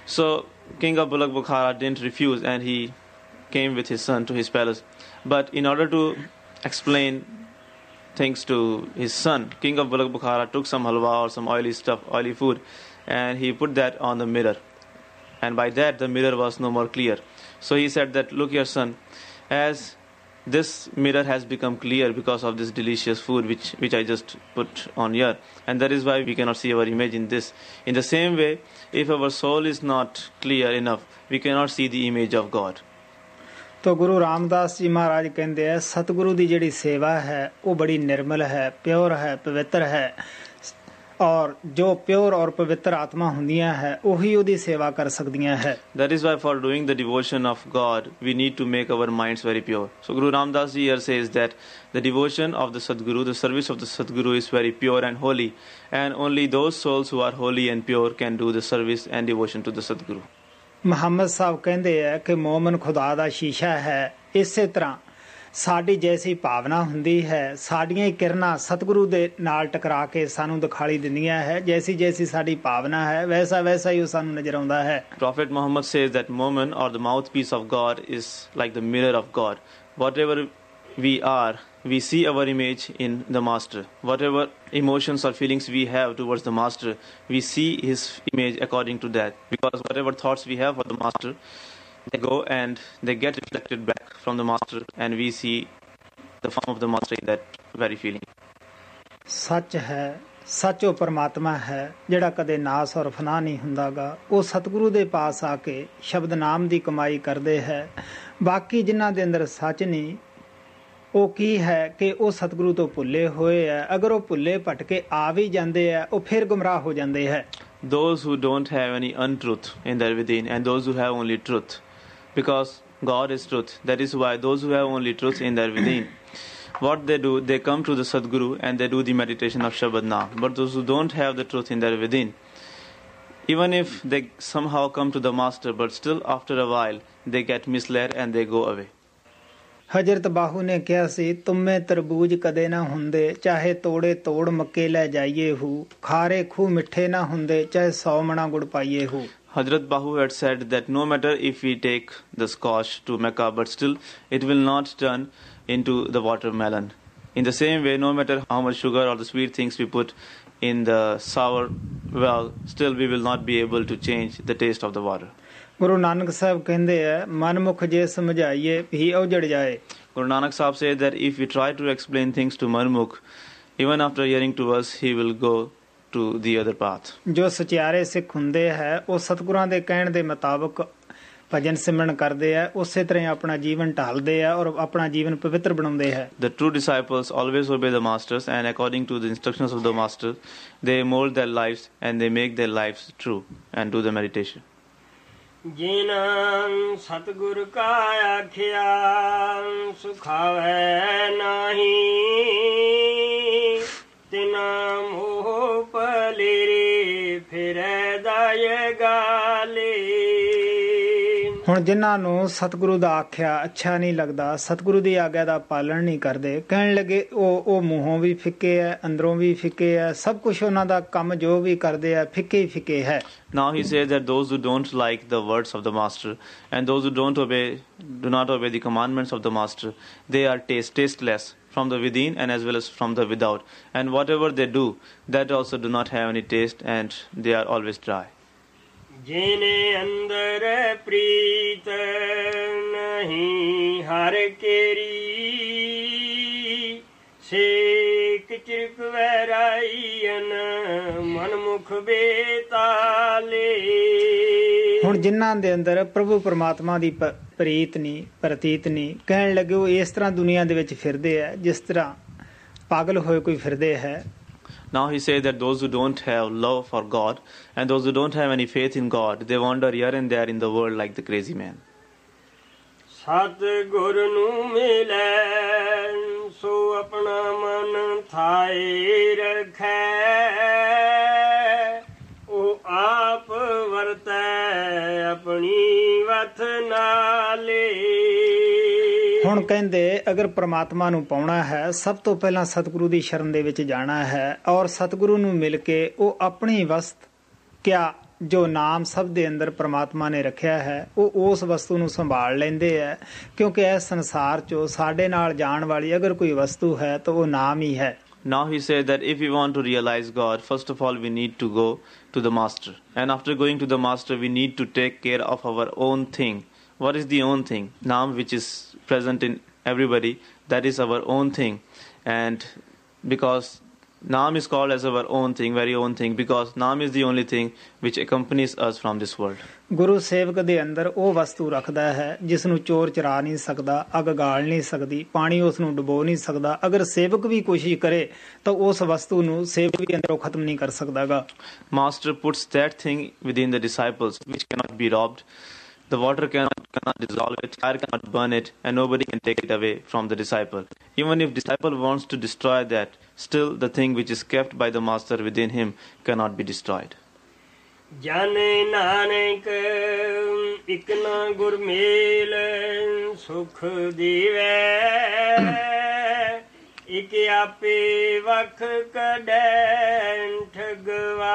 So King of Bulak Bukhara didn't refuse, and he came with his son to his palace. But in order to explain things to his son, King of Bulak Bukhara took some halwa or some oily stuff, oily food, and he put that on the mirror. And by that, the mirror was no more clear. So he said that, look here, son, as this mirror has become clear because of this delicious food which I just put on here, and that is why we cannot see our image in this. In the same way, if our soul is not clear enough, we cannot see the image of God. तो ਗੁਰੂ ਰਾਮਦਾਸ ਜੀ ਮਹਾਰਾਜ ਕਹਿੰਦੇ ਆ ਸਤਿਗੁਰੂ ਦੀ ਜਿਹੜੀ ਸੇਵਾ ਹੈ ਉਹ ਬੜੀ ਨਿਰਮਲ ਹੈ, pure ਹੈ, ਪਵਿੱਤਰ ਹੈ, ਔਰ ਜੋ ਪਿਓਰ ਔਰ ਪਵਿੱਤਰ ਆਤਮਾ ਹੁੰਦੀਆਂ ਹੈ ਉਹੀ ਉਹਦੀ ਸੇਵਾ ਕਰ ਸਕਦੀਆਂ ਹੈ. That is why for doing the devotion of God, we need to make our minds very pure. So Guru Ramdas ji here says that the devotion of the Sadguru, the service of the Sadguru is very pure and holy, and only those souls who are holy and pure can do the service and devotion to the Sadguru. Muhammad ਸਾਹਿਬ ਕਹਿੰਦੇ ਆ ਕਿ ਮੋਮਨ ਖੁਦਾ ਦਾ ਸ਼ੀਸ਼ਾ ਹੈ. ਇਸੇ ਤਰ੍ਹਾਂ ਸਾਡੀ ਜੈਸੀ ਭਾਵਨਾ ਹੁੰਦੀ ਹੈ, ਸਾਡੀਆਂ ਹੀ ਕਿਰਨਾਂ ਸਤਿਗੁਰੂ ਦੇ ਨਾਲ ਟਕਰਾ ਕੇ ਸਾਨੂੰ ਦਿਖਾਈ ਦਿੰਦੀਆਂ ਹੈ. ਜੈਸੀ ਜੈਸੀ ਸਾਡੀ ਭਾਵਨਾ ਹੈ ਵੈਸਾ ਵੈਸਾ ਹੀ ਉਹ ਸਾਨੂੰ ਨਜ਼ਰ ਆਉਂਦਾ ਹੈ. Prophet Muhammad says that Momin, or the mouthpiece of God, is like the mirror of God. Whatever we are, we see our image in the Master. Whatever emotions or feelings we have towards the Master, we see his image according to that. Because whatever thoughts we have for the Master, they go and they get reflected back from the Master, and we see the form of the Master in that very feeling. ਸੱਚ ਹੈ, ਸੱਚ ਉਹ ਪਰਮਾਤਮਾ ਹੈ ਜਿਹੜਾ ਕਦੇ ਨਾਸ ਔਰ ਫਨਾ ਨਹੀਂ ਹੁੰਦਾਗਾ. ਉਹ ਸਤਿਗੁਰੂ ਦੇ ਪਾਸ ਆ ਕੇ ਸ਼ਬਦ ਨਾਮ ਦੀ ਕਮਾਈ ਕਰਦੇ ਹੈ. ਬਾਕੀ ਜਿਨ੍ਹਾਂ ਦੇ ਅੰਦਰ ਸੱਚ ਨਹੀਂ, ਉਹ ਕੀ ਹੈ ਕਿ ਉਹ ਸਤਿਗੁਰੂ ਤੋਂ ਭੁੱਲੇ ਹੋਏ ਹੈ. ਅਗਰ ਉਹ ਭੁੱਲੇ ਭਟਕੇ ਆ ਵੀ ਜਾਂਦੇ ਹੈ ਉਹ ਫਿਰ ਗੁੰਮਰਾਹ ਹੋ ਜਾਂਦੇ ਹੈ. Those who don't have any untruth in their within, and those who have only truth, because God is truth. That is why those who have only truth in their within, what they do, they come to the Sadguru and they do the meditation of Shabad Naam. But those who don't have the truth in their within, even if they somehow come to the Master, but still after a while they get misled and they go away. ਹਜ਼ਰਤ ਬਾਹੂ ਨੇ ਕਿਹਾ ਸੀ ਤੁਮੇ ਤਰਬੂਜ ਕਦੇ ਨਾ ਹੁੰਦੇ, ਚਾਹੇ ਤੋੜੇ ਤੋੜ ਮੱਕੇ ਲੈ ਜਾਈਏ ਹੂ, ਖਾਰੇ ਖੂਹ ਮਿੱਠੇ ਨਾ ਹੁੰਦੇ, ਚਾਹੇ 100 ਮਣਾ ਗੁੜ ਪਾਈਏ ਹੂ. Hazrat Bahu had said that no matter if we take the squash to Mecca, but still it will not turn into the watermelon. In the same way, no matter how much sugar or the sweet things we put in the sour well, still we will not be able to change the taste of the water. Guru Nanak Sahib ਕਹਿੰਦੇ ਆ ਮਨਮੁਖ ਜੇ ਸਮਝਾਈਏ ਵੀ ਉਜੜ ਜਾਏ. Guru Nanak Sahib said that if we try to explain things to Manmukh, even after hearing to us, he will go to the other path. ਜੋ ਸਚਿਆਰੇ ਸਿੱਖ ਹੁੰਦੇ ਹੈ ਉਹ ਸਤਿਗੁਰਾਂ ਦੇ ਕਹਿਣ ਦੇ ਮੁਤਾਬਕ ਭਜਨ ਸਿਮਰਨ ਕਰਦੇ ਆ, ਉਸੇ ਤਰ੍ਹਾਂ ਆਪਣਾ ਜੀਵਨ ਢਾਲਦੇ ਆ ਔਰ ਆਪਣਾ ਜੀਵਨ ਪਵਿੱਤਰ ਬਣਾਉਂਦੇ ਹੈ. The true disciples always obey the masters, and according to the instructions of the master, they mold their lives and they make their lives true and do the meditation. ਜਿਨ ਸਤਿਗੁਰ ਕਾ ਆਖਿਆ ਸੁਖਾਵੈ ਨਾਹੀ, ਤਿਨਾ ਮੋਹ ਪਲੇਰੇ ਫਿਰੈ ਦਾਇ ਗਾਲੇ. ਹੁਣ ਜਿਨ੍ਹਾਂ ਨੂੰ ਸਤਿਗੁਰੂ ਦਾ ਆਖਿਆ ਅੱਛਾ ਨਹੀਂ ਲੱਗਦਾ, ਸਤਿਗੁਰੂ ਦੀ ਆਗਿਆ ਦਾ ਪਾਲਣ ਨਹੀਂ ਕਰਦੇ, ਕਹਿਣ ਲੱਗੇ ਉਹ ਮੂੰਹੋਂ ਵੀ ਫਿੱਕੇ ਹੈ, ਅੰਦਰੋਂ ਵੀ ਫਿੱਕੇ ਹੈ, ਸਭ ਕੁਝ ਉਹਨਾਂ ਦਾ ਕੰਮ ਜੋ ਵੀ ਕਰਦੇ ਆ ਫਿੱਕੇ ਹੀ ਫਿੱਕੇ ਹੈ. Now he says that those who don't like the words of the master and those who do not obey the commandments of the master, they are tasteless from the within and as well as from the without, and whatever they do, that also do not have any taste and they are always dry. ਜਿਨੇ ਅੰਦਰ ਪ੍ਰੀਤ ਨਹੀਂ ਹਰ ਕੇਰੀ, ਸੇਕ ਚਿਰਕ ਵੈਰਾਈਨ ਮਨਮੁਖ ਬੇਤਾਲੇ. ਹੁਣ ਜਿਨ੍ਹਾਂ ਦੇ ਅੰਦਰ ਪ੍ਰਭੂ ਪਰਮਾਤਮਾ ਦੀ ਪ੍ਰੀਤ ਨਹੀਂ, ਪ੍ਰਤੀਤ ਨਹੀਂ, ਕਹਿਣ ਲੱਗੇ ਉਹ ਇਸ ਤਰ੍ਹਾਂ ਦੁਨੀਆ ਦੇ ਵਿੱਚ ਫਿਰਦੇ ਆ ਜਿਸ ਤਰ੍ਹਾਂ ਪਾਗਲ ਹੋਏ ਕੋਈ ਫਿਰਦੇ ਹੈ. Now he says that those who don't have love for God and those who don't have any faith in God, they wander here and there in the world like the crazy man. ਸਤਿਗੁਰ ਨੂੰ ਮਿਲੈ ਸੋ ਆਪਣਾ ਮਨ ਥਾਏ ਰਖੈ, ਉਹ ਆਪ ਵਰਤੈ ਆਪਣੀ ਵਥ ਨਾਲੇ. ਹੁਣ ਕਹਿੰਦੇ ਅਗਰ ਪ੍ਰਮਾਤਮਾ ਨੂੰ ਪਾਉਣਾ ਹੈ ਸਭ ਤੋਂ ਪਹਿਲਾਂ ਸਤਿਗੁਰੂ ਦੀ ਸ਼ਰਨ ਦੇ ਵਿੱਚ ਜਾਣਾ ਹੈ, ਔਰ ਸਤਿਗੁਰੂ ਨੂੰ ਮਿਲ ਕੇ ਉਹ ਆਪਣੀ ਵਸਤ ਕਿਆ ਜੋ ਨਾਮ ਸਭ ਦੇ ਅੰਦਰ ਪ੍ਰਮਾਤਮਾ ਨੇ ਰੱਖਿਆ ਹੈ ਉਹ ਉਸ ਵਸਤੂ ਨੂੰ ਸੰਭਾਲ ਲੈਂਦੇ ਹੈ ਕਿਉਂਕਿ ਇਸ ਸੰਸਾਰ 'ਚੋਂ ਸਾਡੇ ਨਾਲ ਜਾਣ ਵਾਲੀ ਅਗਰ ਕੋਈ ਵਸਤੂ ਹੈ ਤਾਂ ਉਹ ਨਾਮ ਹੀ ਹੈ. Now he said that if we want to realize God, first of all we need to go to the master. And after going to the master, we need to take care of our own thing. What is the own thing? Naam, which is present in everybody, that is our own thing. And because Naam is called as our own thing, very own thing, because Naam is the only thing which accompanies us from this world. ਗੁਰੂ ਸੇਵਕ ਦੇ ਅੰਦਰ ਉਹ ਵਸਤੂ ਰੱਖਦਾ ਹੈ ਜਿਸ ਨੂੰ ਚੋਰ ਚਰਾ ਨਹੀਂ ਸਕਦਾ, ਅੱਗ ਗਾਲ ਨਹੀਂ ਸਕਦੀ, ਪਾਣੀ ਉਸ ਨੂੰ ਡੁਬੋ ਨਹੀਂ ਸਕਦਾ. ਅਗਰ ਸੇਵਕ ਵੀ ਕੋਸ਼ਿਸ਼ ਕਰੇ ਤਾਂ ਉਸ ਵਸਤੂ ਨੂੰ ਸੇਵਕ ਵੀ ਅੰਦਰੋਂ ਖਤਮ ਨਹੀਂ ਕਰ ਸਕਦਾਗਾ. Master puts that thing within the disciples which cannot be robbed. The water cannot dissolve it, fire cannot burn it, and nobody can take it away from the disciple. Even if disciple wants to destroy that, still the thing which is kept by the master within him cannot be destroyed. ਜਾਣੇ ਨਾਨਕ ਇਕ ਨਾ ਗੁਰ ਮੇਲ ਸੁਖ ਦੀਵੈ ਇਕ ਆਪੇ ਵਖ ਕਢੈ ਠਗਵਾਲੇ.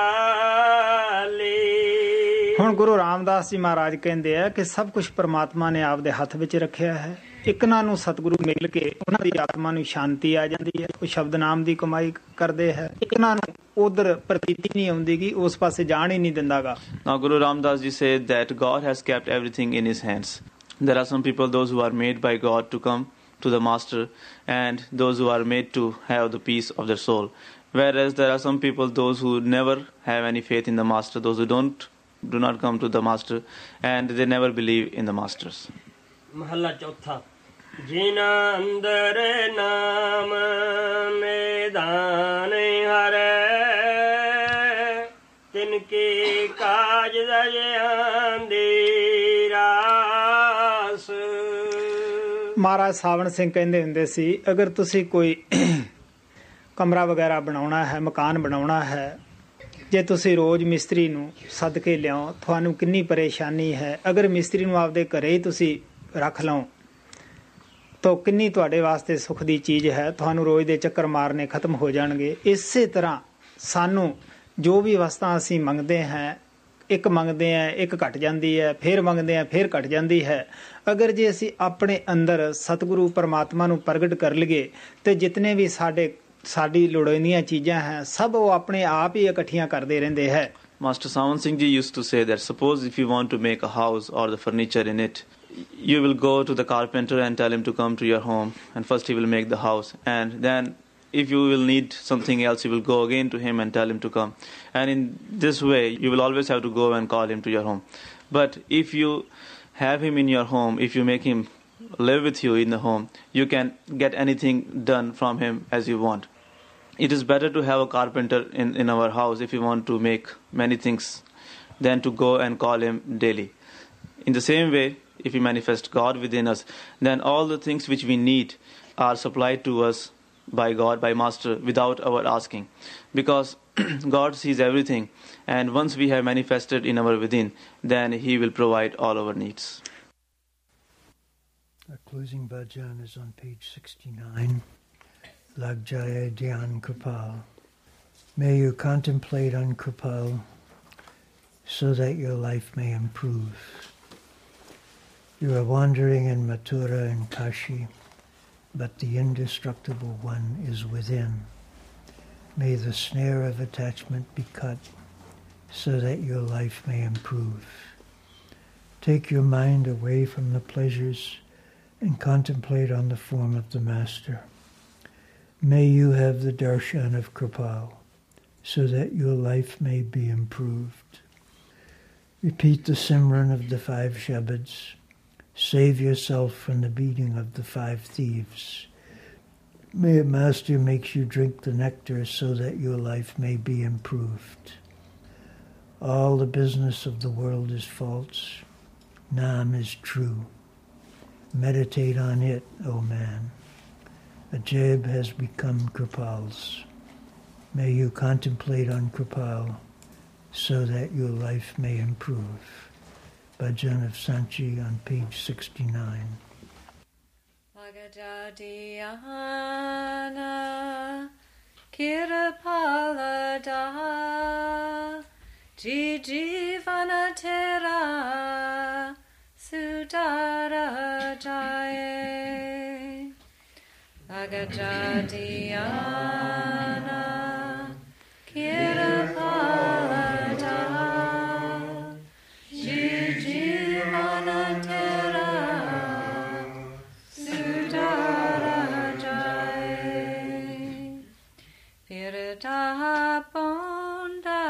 ਹੁਣ ਗੁਰੂ ਰਾਮਦਾਸ ਜੀ ਮਹਾਰਾਜ ਕਹਿੰਦੇ ਆ ਕਿ ਸਭ ਕੁਝ ਪ੍ਰਮਾਤਮਾ ਨੇ ਆਪਦੇ ਹੱਥ ਵਿੱਚ ਰੱਖਿਆ ਹੈ. ਇਕਨਾਂ ਨੂੰ ਸਤਿਗੁਰੂ ਮਿਲ ਕੇ ਉਹਨਾਂ ਦੀ ਆਤਮਾ ਨੂੰ ਸ਼ਾਂਤੀ ਆ ਜਾਂਦੀ ਹੈ, ਉਹ ਸ਼ਬਦ ਨਾਮ ਦੀ ਕਮਾਈ ਕਰਦੇ ਹੈ. ਇਕਨਾਂ ਨੂੰ ਉਧਰ ਪ੍ਰਤੀਤੀ ਨਹੀਂ ਆਉਂਦੀ ਕਿ ਉਸ ਪਾਸੇ ਜਾਣ ਹੀ ਨਹੀਂ ਦਿੰਦਾਗਾ. Now Guru Ramdas ji said that God has kept everything in his hands. There are some people, those who are made by God to come to the master, and those who are made to have the peace of their soul. Whereas there are some people, those who never have any faith in the master, those who do not come to the master, and they never believe in the masters. ਮਹਲਾ ਚੌਥਾ. ਜਿਨ ਅੰਦਰ ਨਾਮ ਮੈਦਾਨ ਹਰੈ ਤਿਨ ਕੇ ਕਾਜ ਦਇਆਂ ਦੀ ਰਾਸ. ਮਹਾਰਾਜ ਸਾਵਣ ਸਿੰਘ ਕਹਿੰਦੇ ਹੁੰਦੇ ਸੀ ਅਗਰ ਤੁਸੀਂ ਕੋਈ ਕਮਰਾ ਵਗੈਰਾ ਬਣਾਉਣਾ ਹੈ, ਮਕਾਨ ਬਣਾਉਣਾ ਹੈ, ਜੇ ਤੁਸੀਂ ਰੋਜ਼ ਮਿਸਤਰੀ ਨੂੰ ਸੱਦ ਕੇ ਲਿਆਓ ਤੁਹਾਨੂੰ ਕਿੰਨੀ ਪਰੇਸ਼ਾਨੀ ਹੈ. ਅਗਰ ਮਿਸਤਰੀ ਨੂੰ ਆਪਦੇ ਘਰੇ ਹੀ ਤੁਸੀਂ ਰੱਖ ਲਓ ਤਾਂ ਕਿੰਨੀ ਤੁਹਾਡੇ ਵਾਸਤੇ ਸੁੱਖ ਦੀ ਚੀਜ਼ ਹੈ. ਤੁਹਾਨੂੰ ਰੋਜ਼ ਦੇ ਚੱਕਰ ਮਾਰਨੇ ਖਤਮ ਹੋ ਜਾਣਗੇ. ਇਸੇ ਤਰ੍ਹਾਂ ਸਾਨੂੰ ਜੋ ਵੀ ਵਸਤਾਂ ਅਸੀਂ ਮੰਗਦੇ ਹਾਂ, ਇੱਕ ਮੰਗਦੇ ਹਾਂ ਇੱਕ ਘਟ ਜਾਂਦੀ ਹੈ, ਫਿਰ ਮੰਗਦੇ ਹਾਂ ਫਿਰ ਘਟ ਜਾਂਦੀ ਹੈ. ਅਗਰ ਜੇ ਅਸੀਂ ਆਪਣੇ ਅੰਦਰ ਸਤਿਗੁਰੂ ਪਰਮਾਤਮਾ ਨੂੰ ਪ੍ਰਗਟ ਕਰ ਲਈਏ ਤੇ ਜਿਤਨੇ ਵੀ ਸਾਡੀ ਲੋੜੀਂਦੀਆਂ ਚੀਜ਼ਾਂ ਹੈ ਸਭ ਉਹ ਆਪਣੇ ਆਪ ਹੀ ਇਕੱਠੀਆਂ ਕਰਦੇ ਰਹਿੰਦੇ ਹੈ. Master Sawan Singh ji used to say that suppose if you want to make a house or the furniture in it, you will go to the carpenter and tell him to come to your home, and first he will make the house, and then if you will need something else you will go again to him and tell him to come, and in this way you will always have to go and call him to your home. But if you have him in your home, if you make him live with you in the home, you can get anything done from him as you want. It is better to have a carpenter in our house if you want to make many things than to go and call him daily. In the same way, if we manifest God within us, then all the things which we need are supplied to us by God, by Master, without our asking. Because God sees everything, and once we have manifested in our within, then He will provide all our needs. Our closing bhajan is on page 69. Lag Jaya Dhyan Kripal. May you contemplate on Kripal so that your life may improve. You are wandering in Mathura and Kashi, but the indestructible one is within. May the snare of attachment be cut so that your life may improve. Take your mind away from the pleasures and contemplate on the form of the Master. May you have the darshan of Kripal, so that your life may be improved. Repeat the Simran of the 5 Shabads. Save yourself from the beating of the 5 thieves. May a master make you drink the nectar so that your life may be improved. All the business of the world is false. Naam is true. Meditate on it, O man. A jeb has become Kripal's. May you contemplate on Kripal so that your life may improve. Bhajan of Sanchi on page 69. Magadadhyana Kirapalada Jijiva Agajadhyana Kirapalata Jijivanatera Sudarajai Virataha Ponda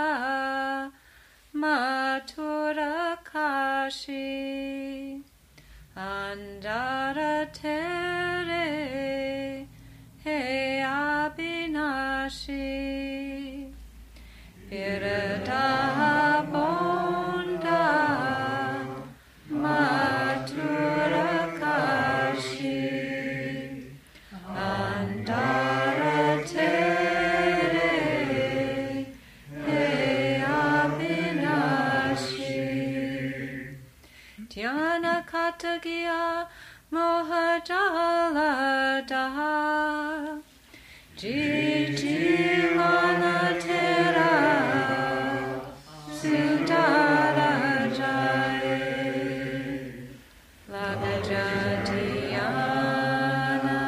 Maturakashi Andara Tere He Abhinashi Virataha Ponda Maturakashi Andara Tere He Abhinashi Dhyana Katagiya Mohajala Daha Jijivanatera Sudarajai Lagajadhyana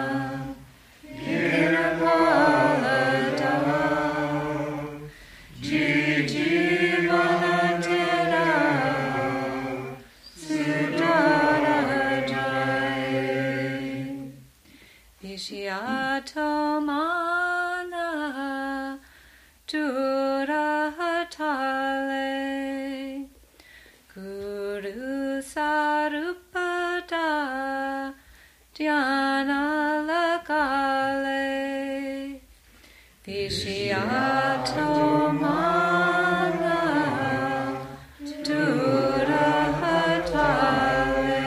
Kirapalata Jijivanatera Sudarajai Vishyatomana Durahatale Guru Sarupada Dhyana Lagale Vishyatomana Durahatale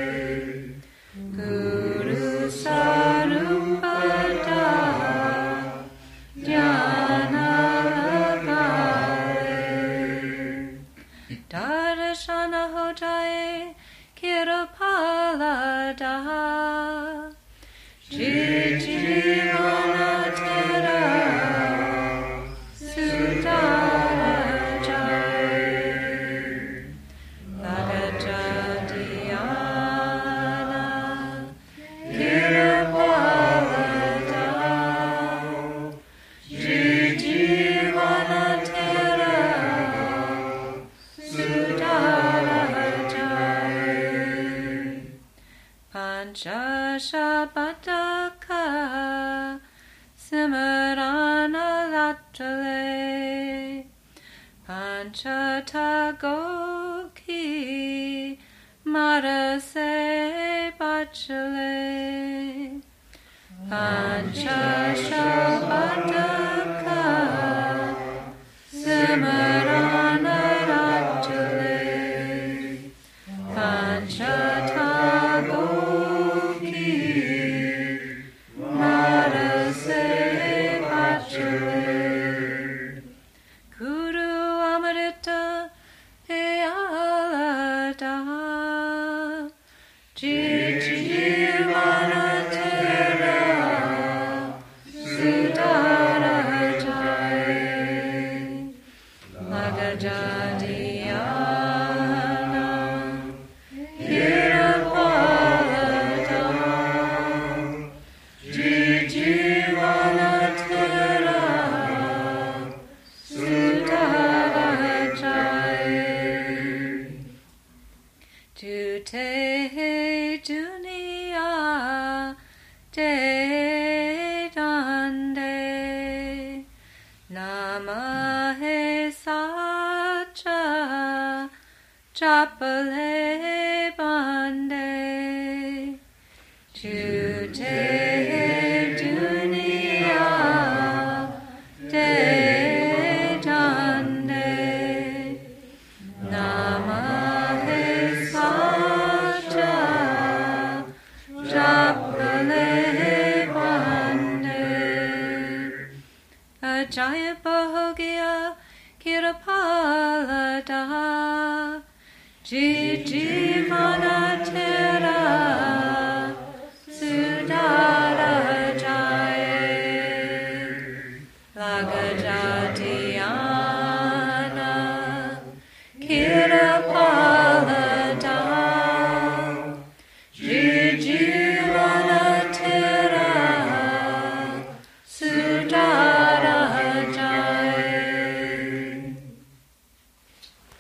Guru Sarupada Dhyana Lagale Darshana Hojaye Kirapalada Jijivanatera Sudarajai Lagajadhyana Kirapalada Jijivanatera Sudarajai Panchashabadaka Simarana Latrale Panchatagoki Marase Bachale Panchashabadaka Simarana Latrale Panchatagoki Marase Bachale Guru Amrita Peyalada Jijivanatera Sudarajai Lagajadhyana Kirapalada Jijivanatera Sudarajai Jute Dunia De Dande Namahe Sacha Chapale Bande Jute Dunia De Dande Namahe Sacha Chapale Bande Ajaya Bahogya Kirapalada Jijivanatera Sudarajai Lagajadhyana Kirapalada Jijivanatera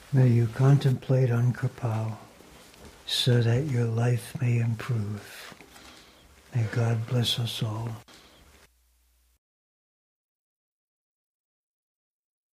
May you contemplate on Kripal so that your life may improve. May God bless us all.